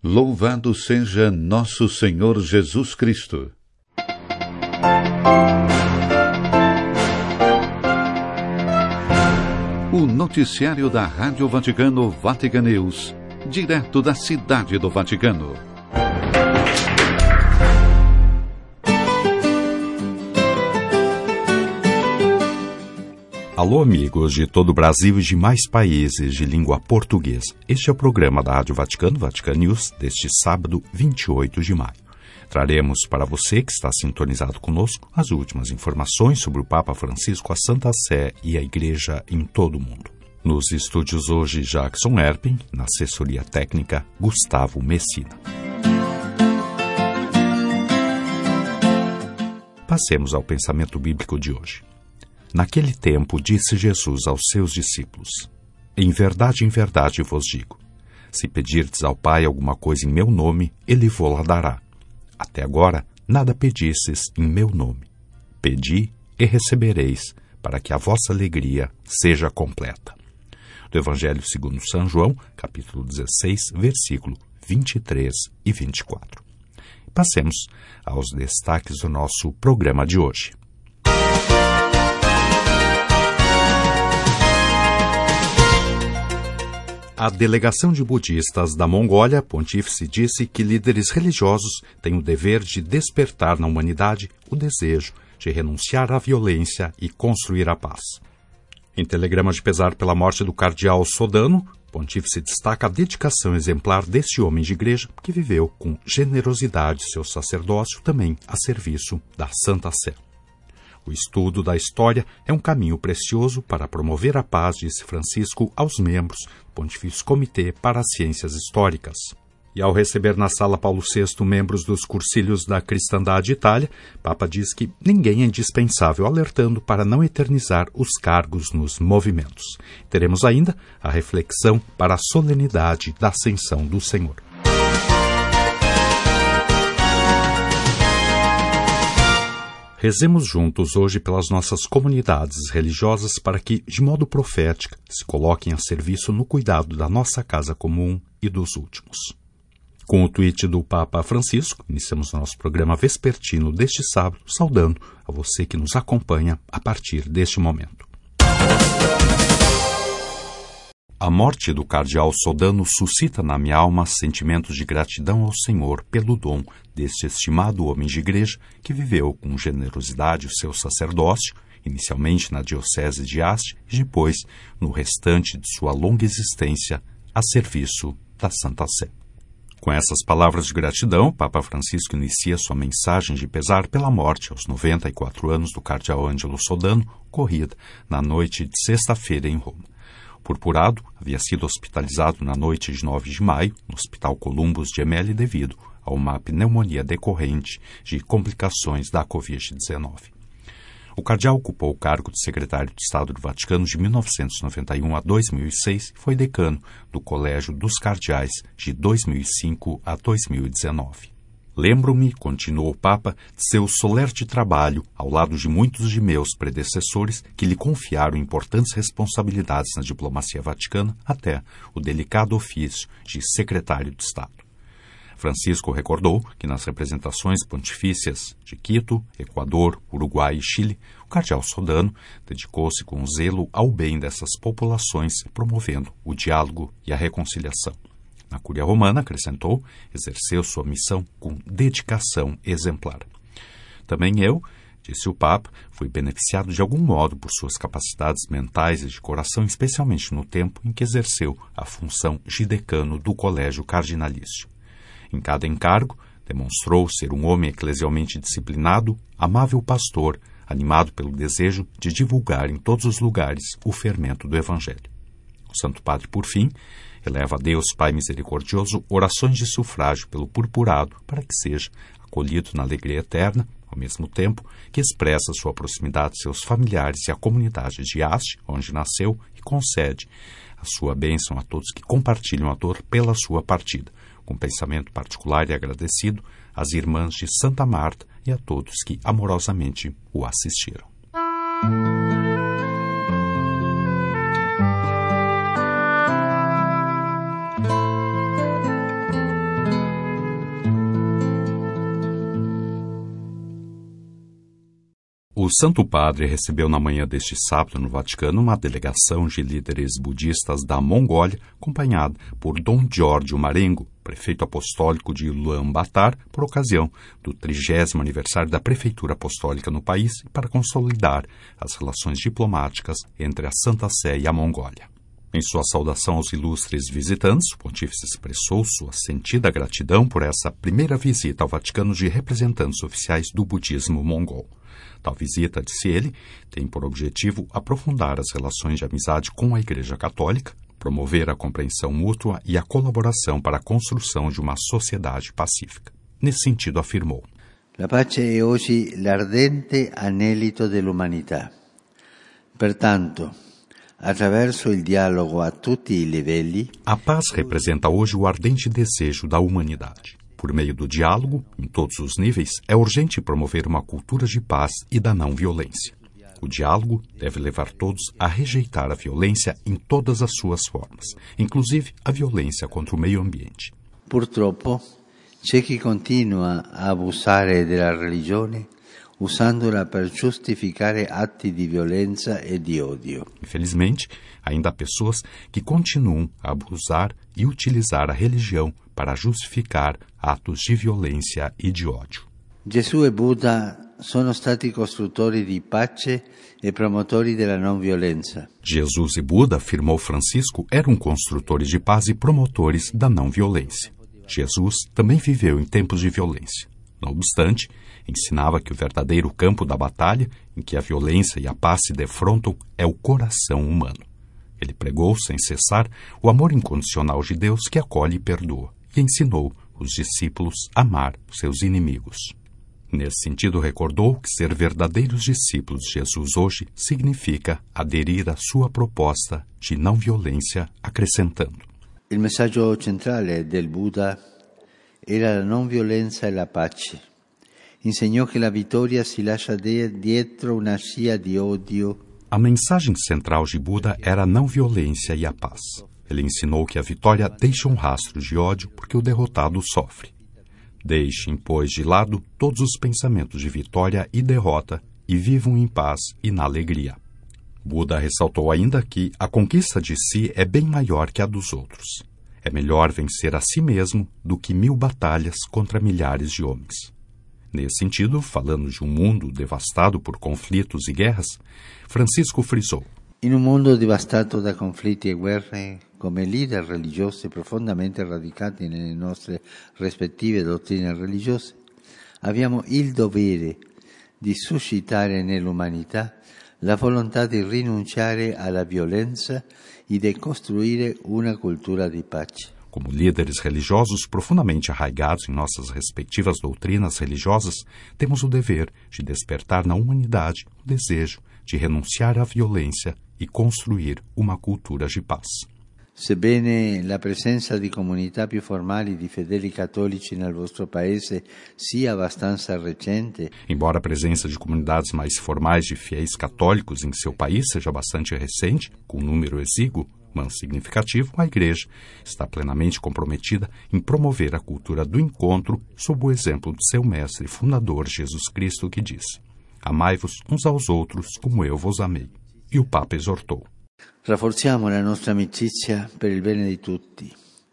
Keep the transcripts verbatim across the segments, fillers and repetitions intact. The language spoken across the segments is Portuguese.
Louvado seja nosso Senhor Jesus Cristo. O noticiário da Rádio Vaticano Vatican News, direto da Cidade do Vaticano. Alô, amigos de todo o Brasil e de mais países de língua portuguesa. Este é o programa da Rádio Vaticano, Vatican News, deste sábado, vinte e oito de maio. Traremos para você que está sintonizado conosco as últimas informações sobre o Papa Francisco, a Santa Sé e a Igreja em todo o mundo. Nos estúdios hoje, Jackson Erpin, na assessoria técnica, Gustavo Messina. Passemos ao pensamento bíblico de hoje. Naquele tempo, disse Jesus aos seus discípulos: Em verdade, em verdade vos digo, se pedirdes ao Pai alguma coisa em meu nome, Ele vô-la dará. Até agora, nada pedistes em meu nome. Pedi e recebereis, para que a vossa alegria seja completa. Do Evangelho segundo São João, capítulo dezesseis, versículo vinte e três e vinte e quatro. Passemos aos destaques do nosso programa de hoje. A delegação de budistas da Mongólia, Pontífice, disse que líderes religiosos têm o dever de despertar na humanidade o desejo de renunciar à violência e construir a paz. Em telegrama de pesar pela morte do cardeal Sodano, Pontífice destaca a dedicação exemplar desse homem de igreja que viveu com generosidade seu sacerdócio também a serviço da Santa Sé. O estudo da história é um caminho precioso para promover a paz, disse Francisco aos membros do Pontifício Comitê para as Ciências Históricas. E ao receber na Sala Paulo sexto membros dos Cursilhos da Cristandade Itália, Papa diz que ninguém é indispensável, alertando para não eternizar os cargos nos movimentos. Teremos ainda a reflexão para a solenidade da Ascensão do Senhor. Rezemos juntos hoje pelas nossas comunidades religiosas para que, de modo profético, se coloquem a serviço no cuidado da nossa casa comum e dos últimos. Com o tweet do Papa Francisco, iniciamos nosso programa vespertino deste sábado, saudando a você que nos acompanha a partir deste momento. A morte do cardeal Sodano suscita na minha alma sentimentos de gratidão ao Senhor pelo dom deste estimado homem de igreja que viveu com generosidade o seu sacerdócio, inicialmente na diocese de Asti e depois, no restante de sua longa existência, a serviço da Santa Sé. Com essas palavras de gratidão, Papa Francisco inicia sua mensagem de pesar pela morte aos noventa e quatro anos do cardeal Ângelo Sodano, ocorrida na noite de sexta-feira em Roma. Purpurado havia sido hospitalizado na noite de nove de maio no Hospital Columbus Gemelli devido a uma pneumonia decorrente de complicações da covid dezenove. O cardeal ocupou o cargo de secretário de Estado do Vaticano de mil novecentos e noventa e um a dois mil e seis e foi decano do Colégio dos Cardeais de dois mil e cinco a dois mil e dezenove. Lembro-me, continuou o Papa, de seu solerte trabalho, ao lado de muitos de meus predecessores que lhe confiaram importantes responsabilidades na diplomacia vaticana, até o delicado ofício de secretário de Estado. Francisco recordou que nas representações pontifícias de Quito, Equador, Uruguai e Chile, o cardeal Sodano dedicou-se com zelo ao bem dessas populações, promovendo o diálogo e a reconciliação. Na Cúria Romana, acrescentou, exerceu sua missão com dedicação exemplar. Também eu, disse o Papa, fui beneficiado de algum modo por suas capacidades mentais e de coração, especialmente no tempo em que exerceu a função de decano do Colégio Cardinalício. Em cada encargo, demonstrou ser um homem eclesialmente disciplinado, amável pastor, animado pelo desejo de divulgar em todos os lugares o fermento do Evangelho. O Santo Padre, por fim, eleva a Deus Pai Misericordioso orações de sufrágio pelo purpurado para que seja acolhido na alegria eterna, ao mesmo tempo que expressa sua proximidade de seus familiares e à comunidade de Asti, onde nasceu, e concede a sua bênção a todos que compartilham a dor pela sua partida, com pensamento particular e agradecido às irmãs de Santa Marta e a todos que amorosamente o assistiram. O Santo Padre recebeu na manhã deste sábado no Vaticano uma delegação de líderes budistas da Mongólia, acompanhada por Dom Giorgio Marengo, prefeito apostólico de Ulaanbaatar, por ocasião do trigésimo aniversário da Prefeitura Apostólica no país e para consolidar as relações diplomáticas entre a Santa Sé e a Mongólia. Em sua saudação aos ilustres visitantes, o pontífice expressou sua sentida gratidão por essa primeira visita ao Vaticano de representantes oficiais do budismo mongol. Tal visita, disse ele, tem por objetivo aprofundar as relações de amizade com a Igreja Católica, promover a compreensão mútua e a colaboração para a construção de uma sociedade pacífica. Nesse sentido, afirmou: La pace è oggi l'ardente anelito dell'umanità. Pertanto, attraverso il dialogo a tutti i livelli, a paz representa hoje o ardente desejo da humanidade. Por meio do diálogo, em todos os níveis, é urgente promover uma cultura de paz e da não violência. O diálogo deve levar todos a rejeitar a violência em todas as suas formas, inclusive a violência contra o meio ambiente. Purtroppo, c'è chi continua a abusare della religione usandola per giustificare atti di violenza e di odio. Infelizmente, ainda há pessoas que continuam a abusar e utilizar a religião para justificar atos de violência e de ódio. Gesù e Buddha sono stati costruttori di pace e promotori della non violenza. Jesus e Buda, afirmou Francisco, eram construtores de paz e promotores da não violência. Jesus também viveu em tempos de violência. Não obstante, ensinava que o verdadeiro campo da batalha, em que a violência e a paz se defrontam, é o coração humano. Ele pregou, sem cessar, o amor incondicional de Deus que acolhe e perdoa, e ensinou os discípulos a amar seus inimigos. Nesse sentido, recordou que ser verdadeiros discípulos de Jesus hoje significa aderir à sua proposta de não violência, acrescentando: Il messaggio centrale del Buddha era la non violenza e la pace. Insegnò che la vittoria si lascia dietro una scia di odio. A mensagem central de Buda era a não violência e a paz. Ele ensinou que a vitória deixa um rastro de ódio porque o derrotado sofre. Deixem, pois, de lado todos os pensamentos de vitória e derrota e vivam em paz e na alegria. Buda ressaltou ainda que a conquista de si é bem maior que a dos outros. É melhor vencer a si mesmo do que mil batalhas contra milhares de homens. Nesse sentido, falando de um mundo devastado por conflitos e guerras, Francisco frisou: In un mondo devastato da conflitti e guerre, come leader religiosi profondamente radicati nelle nostre rispettive dottrine religiose, abbiamo il dovere di suscitare nell'umanità la volontà di rinunciare alla violenza e di costruire una cultura di pace. Como líderes religiosos profundamente arraigados em nossas respectivas doutrinas religiosas, temos o dever de despertar na humanidade o desejo de renunciar à violência e construir uma cultura de paz. Sebbene la presenza di comunità più formali di fedeli cattolici nel vostro paese sia abbastanza recente, embora a presença de comunidades mais formais de fiéis católicos em seu país seja bastante recente, com um número exíguo, mas significativo, a Igreja está plenamente comprometida em promover a cultura do encontro sob o exemplo de seu mestre fundador Jesus Cristo, que disse: amai-vos uns aos outros como eu vos amei. E o Papa exortou: rafforziamo la nostra amicizia per il bene di tutti.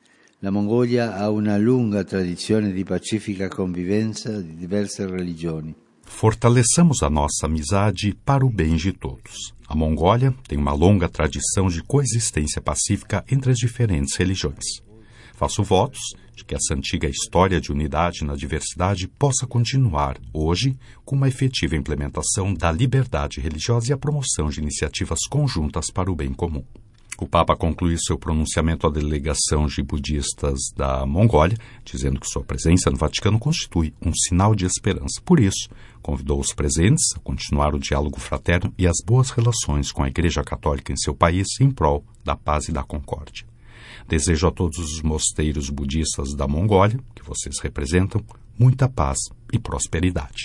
La Mongolia ha una lunga tradizione di pacifica convivenza di diverse religioni. Fortaleçamos a nossa amizade para o bem de todos. A Mongólia tem uma longa tradição de coexistência pacífica entre as diferentes religiões. Faço votos de que essa antiga história de unidade na diversidade possa continuar hoje com uma efetiva implementação da liberdade religiosa e a promoção de iniciativas conjuntas para o bem comum. O Papa concluiu seu pronunciamento à delegação de budistas da Mongólia, dizendo que sua presença no Vaticano constitui um sinal de esperança. Por isso, convidou os presentes a continuar o diálogo fraterno e as boas relações com a Igreja Católica em seu país em prol da paz e da concórdia. Desejo a todos os mosteiros budistas da Mongólia, que vocês representam, muita paz e prosperidade.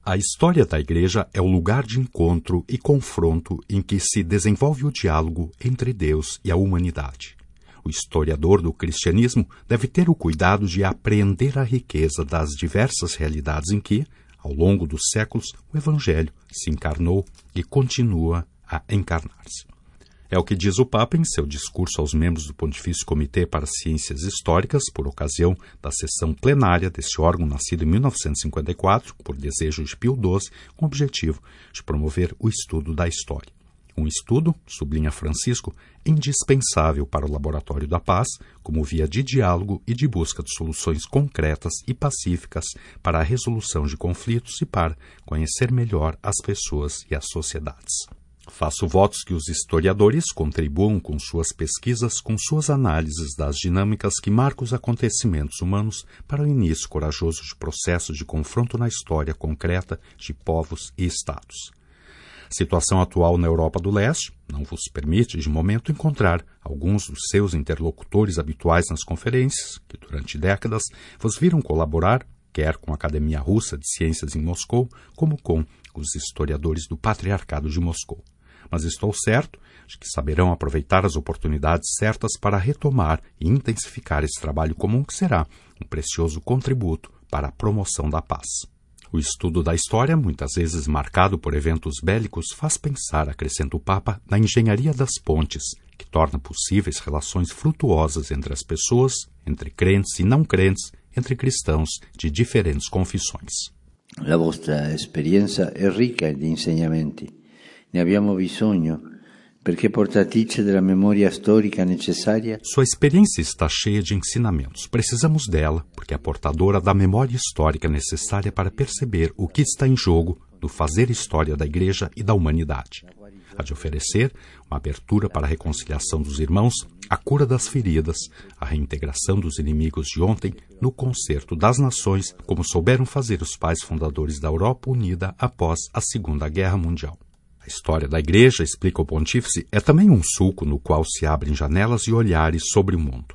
A história da Igreja é o lugar de encontro e confronto em que se desenvolve o diálogo entre Deus e a humanidade. O historiador do cristianismo deve ter o cuidado de apreender a riqueza das diversas realidades em que, ao longo dos séculos, o Evangelho se encarnou e continua a encarnar-se. É o que diz o Papa em seu discurso aos membros do Pontifício Comitê para Ciências Históricas, por ocasião da sessão plenária desse órgão nascido em mil novecentos e cinquenta e quatro, por desejo de Pio doze, com o objetivo de promover o estudo da história. Um estudo, sublinha Francisco, indispensável para o Laboratório da Paz, como via de diálogo e de busca de soluções concretas e pacíficas para a resolução de conflitos e para conhecer melhor as pessoas e as sociedades. Faço votos que os historiadores contribuam com suas pesquisas, com suas análises das dinâmicas que marcam os acontecimentos humanos para o início corajoso de processos de confronto na história concreta de povos e estados. A situação atual na Europa do Leste não vos permite, de momento, encontrar alguns dos seus interlocutores habituais nas conferências, que durante décadas vos viram colaborar, quer com a Academia Russa de Ciências em Moscou, como com os historiadores do Patriarcado de Moscou. Mas estou certo de que saberão aproveitar as oportunidades certas para retomar e intensificar esse trabalho comum que será um precioso contributo para a promoção da paz. O estudo da história, muitas vezes marcado por eventos bélicos, faz pensar, acrescenta o Papa, na engenharia das pontes, que torna possíveis relações frutuosas entre as pessoas, entre crentes e não crentes, entre cristãos de diferentes confissões. La vostra esperienza è ricca di insegnamenti. Ne abbiamo bisogno, perché portatrice della memoria storica necessaria. Sua experiência está cheia de ensinamentos. Precisamos dela, porque é portadora da memória histórica necessária para perceber o que está em jogo no fazer história da Igreja e da humanidade. Há de oferecer uma abertura para a reconciliação dos irmãos, a cura das feridas, a reintegração dos inimigos de ontem, no concerto das nações, como souberam fazer os pais fundadores da Europa Unida após a Segunda Guerra Mundial. A história da Igreja, explica o Pontífice, é também um sulco no qual se abrem janelas e olhares sobre o mundo.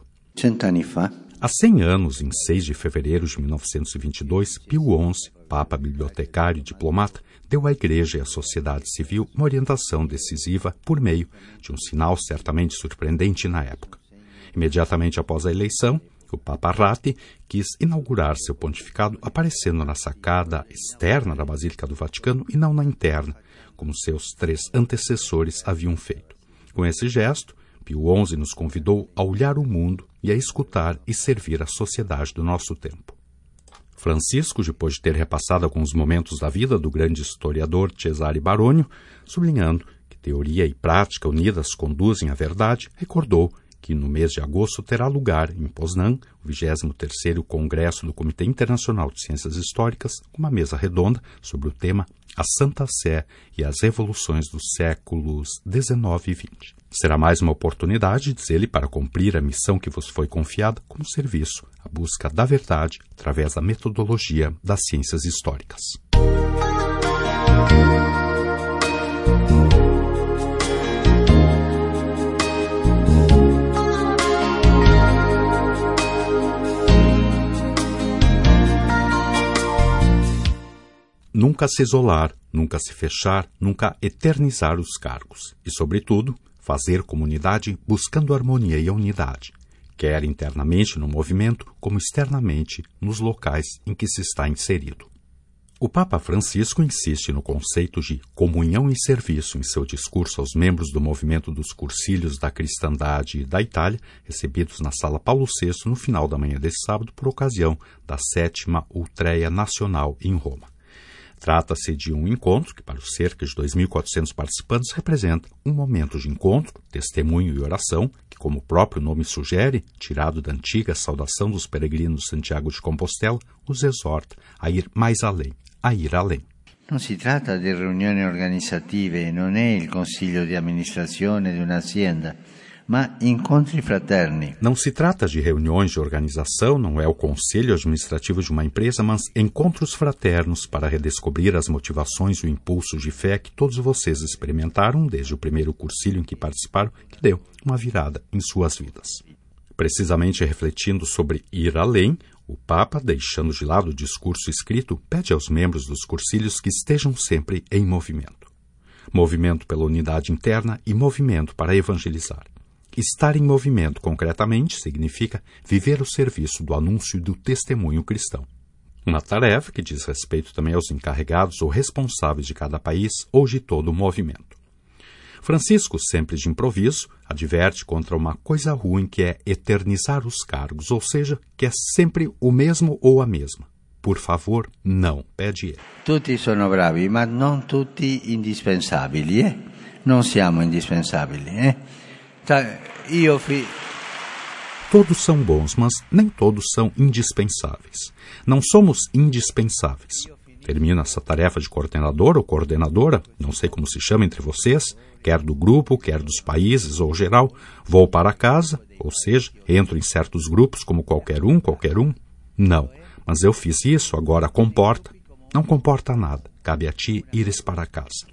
Há cem anos, em seis de fevereiro de mil novecentos e vinte e dois, Pio onze, Papa bibliotecário e diplomata, deu à Igreja e à sociedade civil uma orientação decisiva por meio de um sinal certamente surpreendente na época. Imediatamente após a eleição, o Papa Ratti quis inaugurar seu pontificado aparecendo na sacada externa da Basílica do Vaticano e não na interna, como seus três antecessores haviam feito. Com esse gesto, Pio onze nos convidou a olhar o mundo e a escutar e servir a sociedade do nosso tempo. Francisco, depois de ter repassado alguns momentos da vida do grande historiador Cesare Baronio, sublinhando que teoria e prática unidas conduzem à verdade, recordou que no mês de agosto terá lugar, em Poznan, o vigésimo terceiro Congresso do Comitê Internacional de Ciências Históricas, uma mesa redonda sobre o tema A Santa Sé e as Revoluções dos séculos dezenove e vinte. Será mais uma oportunidade, diz ele, para cumprir a missão que vos foi confiada como serviço, a busca da verdade através da metodologia das ciências históricas. Nunca se isolar, nunca se fechar, nunca eternizar os cargos e, sobretudo, fazer comunidade buscando harmonia e unidade, quer internamente no movimento, como externamente nos locais em que se está inserido. O Papa Francisco insiste no conceito de comunhão e serviço em seu discurso aos membros do movimento dos Cursilhos da Cristandade da Itália, recebidos na Sala Paulo sexto no final da manhã desse sábado por ocasião da sétima Ultreia Nacional em Roma. Trata-se de um encontro que, para os cerca de dois mil e quatrocentos participantes, representa um momento de encontro, testemunho e oração, que, como o próprio nome sugere, tirado da antiga saudação dos peregrinos de Santiago de Compostela, os exorta a ir mais além, a ir além. Non si tratta di riunioni organizzative, non è il consiglio di amministrazione di un'azienda, ma incontri fraterni. Não se trata de reuniões de organização, não é o conselho administrativo de uma empresa, mas encontros fraternos para redescobrir as motivações e o impulso de fé que todos vocês experimentaram desde o primeiro cursilho em que participaram, que deu uma virada em suas vidas. Precisamente refletindo sobre ir além, O Papa, deixando de lado o discurso escrito, pede aos membros dos cursilhos que estejam sempre em movimento. Movimento pela unidade interna e movimento para evangelizar. Estar em movimento, concretamente, significa viver o serviço do anúncio e do testemunho cristão. Uma tarefa que diz respeito também aos encarregados ou responsáveis de cada país ou de todo o movimento. Francisco, sempre de improviso, adverte contra uma coisa ruim que é eternizar os cargos, ou seja, que é sempre o mesmo ou a mesma. Por favor, não, pede ele. Tutti sono bravi, ma non tutti indispensabili, eh? Non siamo indispensabili, eh? Io fi... Todos são bons, mas nem todos são indispensáveis. Não somos indispensáveis. Termina essa tarefa de coordenador ou coordenadora, não sei como se chama entre vocês, quer do grupo, quer dos países ou geral, vou para casa, ou seja, entro em certos grupos como qualquer um, qualquer um. Não, mas eu fiz isso, agora comporta. Não comporta nada, cabe a ti ires para casa.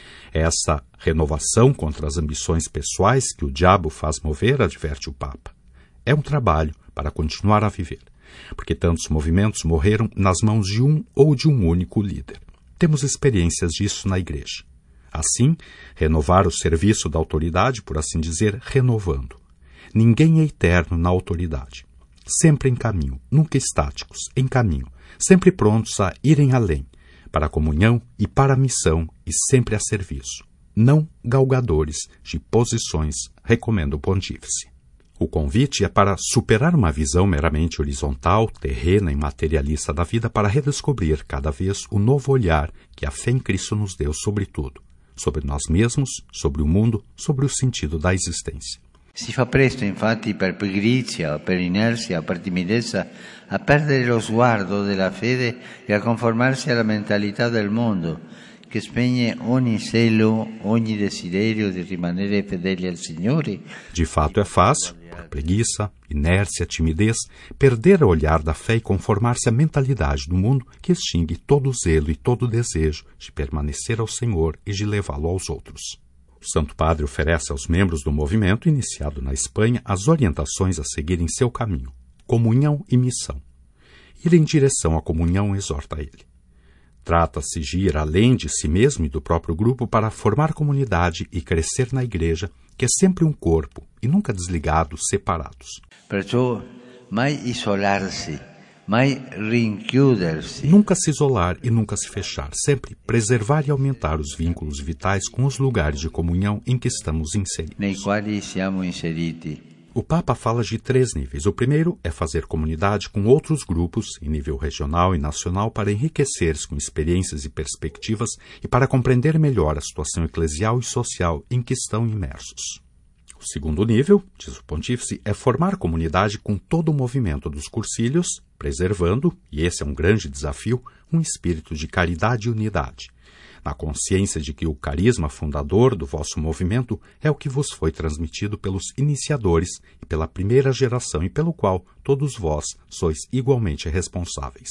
Essa renovação contra as ambições pessoais que o diabo faz mover, adverte o Papa. É um trabalho para continuar a viver, porque tantos movimentos morreram nas mãos de um ou de um único líder. Temos experiências disso na Igreja. Assim, renovar o serviço da autoridade, por assim dizer, renovando. Ninguém é eterno na autoridade. Sempre em caminho, nunca estáticos, em caminho, sempre prontos a irem além, para a comunhão e para a missão e sempre a serviço. Não galgadores de posições, recomenda o Pontífice. O convite é para superar uma visão meramente horizontal, terrena e materialista da vida para redescobrir cada vez o novo olhar que a fé em Cristo nos deu sobre tudo, sobre nós mesmos, sobre o mundo, sobre o sentido da existência. Si fa presto, infatti, per pigrizia, per inerzia, per timidezza, a perdere lo sguardo della fede e a conformarsi alla mentalità del mondo, che spegne ogni zelo, ogni desiderio di rimanere fedeli al Signore. De fato é fácil, por preguiça, inércia, timidez, perder o olhar da fé e conformar-se à mentalidade do mundo que extingue todo o zelo e todo o desejo de permanecer ao Senhor e de levá-lo aos outros. O Santo Padre oferece aos membros do movimento, iniciado na Espanha, as orientações a seguir em seu caminho, comunhão e missão. Ir em direção à comunhão exorta ele. Trata-se de ir além de si mesmo e do próprio grupo para formar comunidade e crescer na Igreja, que é sempre um corpo e nunca desligados, separados. Perciò mai isolarsi, mai rinchiudersi. Nunca se isolar e nunca se fechar, sempre preservar e aumentar os vínculos vitais com os lugares de comunhão em que estamos inseridos. Nei quali siamo inseriti. O Papa fala de três níveis. O primeiro é fazer comunidade com outros grupos, em nível regional e nacional, para enriquecer-se com experiências e perspectivas e para compreender melhor a situação eclesial e social em que estão imersos. O segundo nível, diz o Pontífice, é formar comunidade com todo o movimento dos cursilhos, preservando, e esse é um grande desafio, um espírito de caridade e unidade, na consciência de que o carisma fundador do vosso movimento é o que vos foi transmitido pelos iniciadores e pela primeira geração e pelo qual todos vós sois igualmente responsáveis.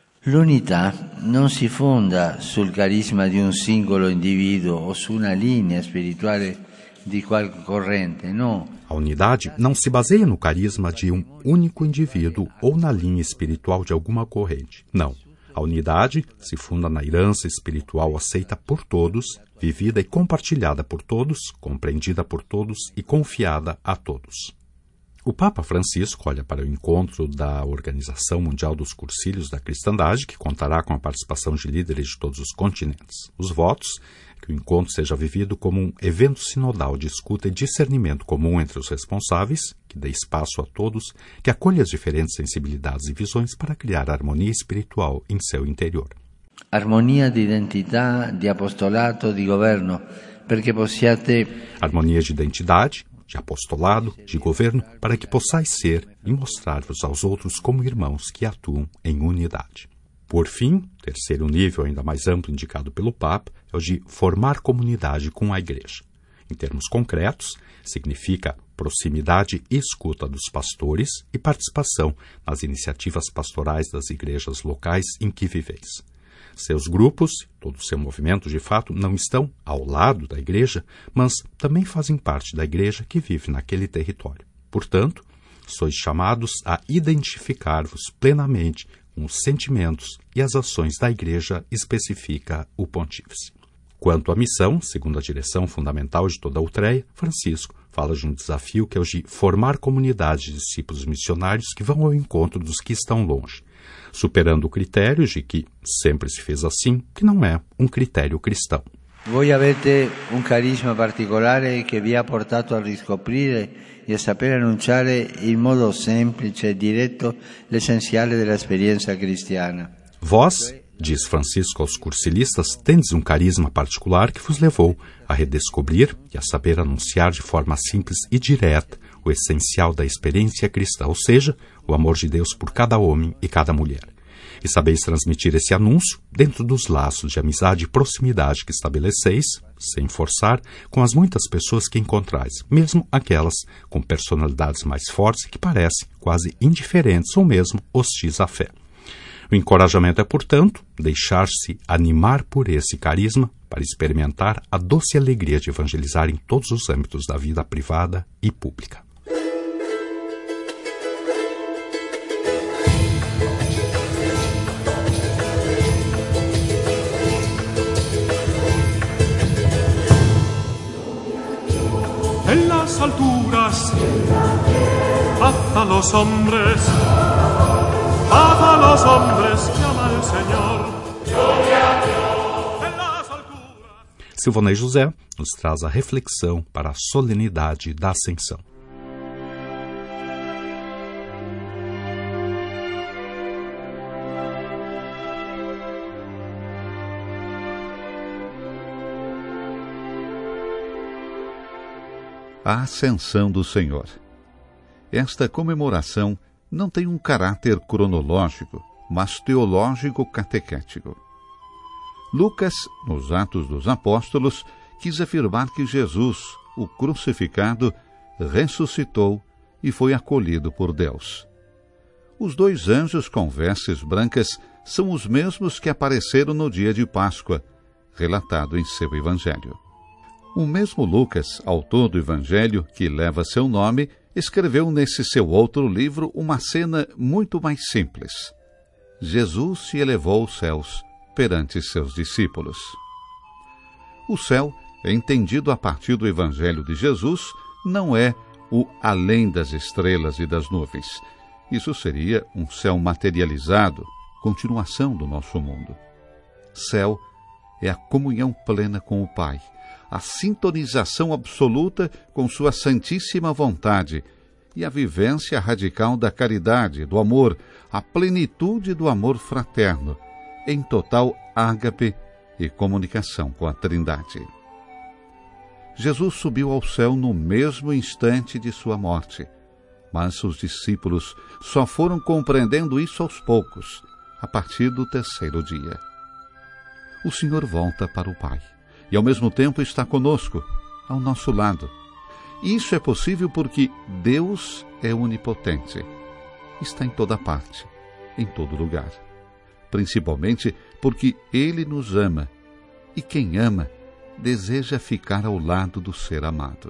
L'unità non si fonda sul carisma di un singolo individuo o su una linea spirituale di qualche corrente, no. A unidade não se baseia no carisma de um único indivíduo ou na linha espiritual de alguma corrente, não. A unidade se funda na herança espiritual aceita por todos, vivida e compartilhada por todos, compreendida por todos e confiada a todos. O Papa Francisco olha para o encontro da Organização Mundial dos Cursilhos da Cristandade, que contará com a participação de líderes de todos os continentes. Os votos é que o encontro seja vivido como um evento sinodal de escuta e discernimento comum entre os responsáveis, que dê espaço a todos, que acolha as diferentes sensibilidades e visões para criar harmonia espiritual em seu interior. Harmonia de identità, de apostolato, de governo, perché possiate... Harmonia de identidade, de apostolado, de governo, para que possais ser e mostrar-vos aos outros como irmãos que atuam em unidade. Por fim, terceiro nível ainda mais amplo indicado pelo Papa é o de formar comunidade com a Igreja. Em termos concretos, significa proximidade e escuta dos pastores e participação nas iniciativas pastorais das igrejas locais em que viveis. Seus grupos, todo o seu movimento de fato, não estão ao lado da Igreja, mas também fazem parte da Igreja que vive naquele território. Portanto, sois chamados a identificar-vos plenamente com os sentimentos e as ações da Igreja, especifica o Pontífice. Quanto à missão, segundo a direção fundamental de toda a Outreia, Francisco fala de um desafio que é o de formar comunidades de discípulos missionários que vão ao encontro dos que estão longe, superando o critério de que sempre se fez assim, que não é um critério cristão. Voi avete un carisma particolare che vi ha portato a riscoprire e a saper annunciare in modo semplice e diretto l'essenziale dell'esperienza cristiana. Vós, diz Francisco aos cursilistas, tendes um carisma particular que vos levou a redescobrir e a saber anunciar de forma simples e direta o essencial da experiência cristã, ou seja, o amor de Deus por cada homem e cada mulher. E sabeis transmitir esse anúncio dentro dos laços de amizade e proximidade que estabeleceis, sem forçar, com as muitas pessoas que encontrais, mesmo aquelas com personalidades mais fortes e que parecem quase indiferentes ou mesmo hostis à fé. O encorajamento é, portanto, deixar-se animar por esse carisma para experimentar a doce alegria de evangelizar em todos os âmbitos da vida privada e pública. En las alturas, paz a los hombres, paz a los hombres, llama el Señor. En las alturas. Silvanei José nos traz a reflexão para a solenidade da Ascensão. A Ascensão do Senhor. Esta comemoração não tem um caráter cronológico, mas teológico-catequético. Lucas, nos Atos dos Apóstolos, quis afirmar que Jesus, o crucificado, ressuscitou e foi acolhido por Deus. Os dois anjos com vestes brancas são os mesmos que apareceram no dia de Páscoa, relatado em seu Evangelho. O mesmo Lucas, autor do Evangelho que leva seu nome, escreveu nesse seu outro livro uma cena muito mais simples. Jesus se elevou aos céus perante seus discípulos. O céu, entendido a partir do Evangelho de Jesus, não é o além das estrelas e das nuvens. Isso seria um céu materializado, continuação do nosso mundo. Céu é a comunhão plena com o Pai, a sintonização absoluta com sua santíssima vontade e a vivência radical da caridade, do amor, a plenitude do amor fraterno, em total ágape e comunicação com a Trindade. Jesus subiu ao céu no mesmo instante de sua morte, mas os discípulos só foram compreendendo isso aos poucos, a partir do terceiro dia. O Senhor volta para o Pai e ao mesmo tempo está conosco, ao nosso lado. Isso é possível porque Deus é onipotente. Está em toda parte, em todo lugar. Principalmente porque Ele nos ama, e quem ama deseja ficar ao lado do ser amado.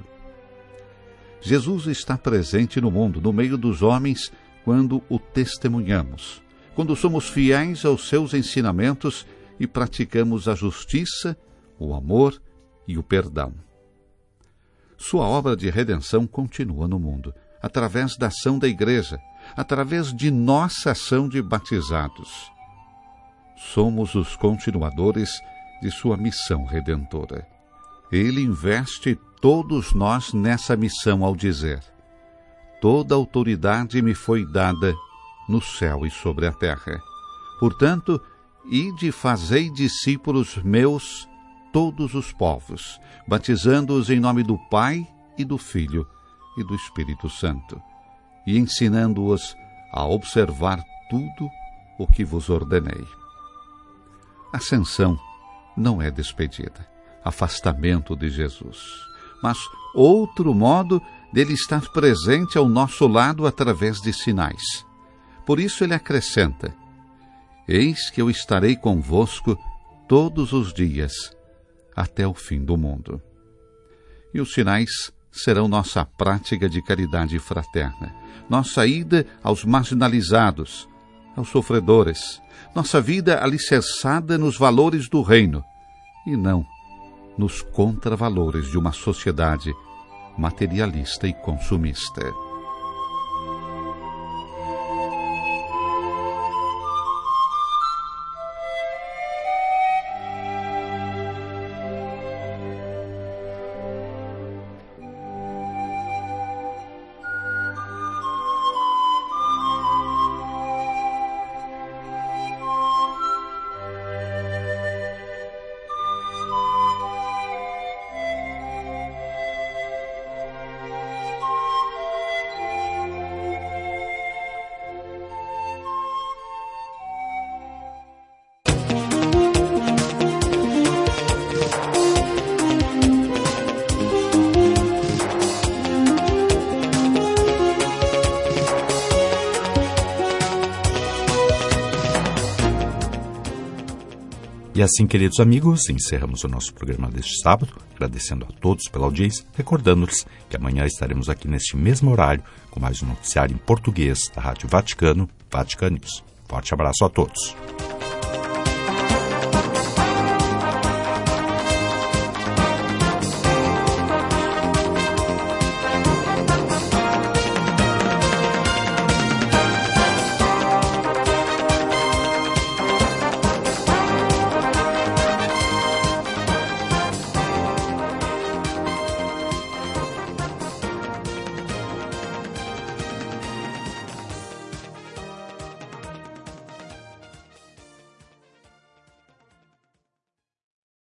Jesus está presente no mundo, no meio dos homens, quando o testemunhamos, quando somos fiéis aos seus ensinamentos e praticamos a justiça, o amor e o perdão. Sua obra de redenção continua no mundo, através da ação da Igreja, através de nossa ação de batizados. Somos os continuadores de sua missão redentora. Ele investe todos nós nessa missão ao dizer: toda autoridade me foi dada no céu e sobre a terra. Portanto, ide e fazei discípulos meus todos os povos, batizando-os em nome do Pai e do Filho e do Espírito Santo, e ensinando-os a observar tudo o que vos ordenei. Ascensão não é despedida, afastamento de Jesus, mas outro modo dele estar presente ao nosso lado através de sinais. Por isso ele acrescenta: eis que eu estarei convosco todos os dias, até o fim do mundo. E os sinais serão nossa prática de caridade fraterna, nossa ida aos marginalizados, aos sofredores, nossa vida alicerçada nos valores do reino e não nos contravalores de uma sociedade materialista e consumista. E assim, queridos amigos, encerramos o nosso programa deste sábado, agradecendo a todos pela audiência, recordando-lhes que amanhã estaremos aqui neste mesmo horário com mais um noticiário em português da Rádio Vaticano, Vatican News. Forte abraço a todos.